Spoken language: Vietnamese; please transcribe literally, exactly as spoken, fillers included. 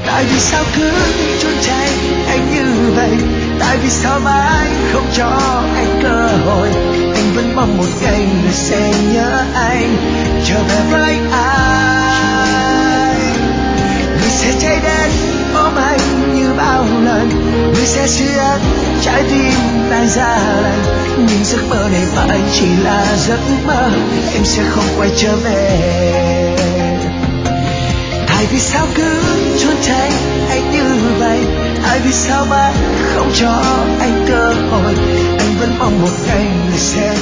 Tại vì sao cứ trốn tránh anh như vậy? Tại vì sao mãi không cho anh cơ hội? Anh vẫn mong một ngày người sẽ nhớ anh, trở về với anh. Người sẽ chạy đến ôm anh như bao lần, người sẽ giữ ấm trái tim tan ra lạnh. Nhưng giấc mơ này mãi chỉ là giấc mơ, em sẽ không quay trở về. Tại vì sao cứ trốn tránh anh như vậy? Tại vì sao mãi không cho anh cơ hội? Anh vẫn mong một ngày người sẽ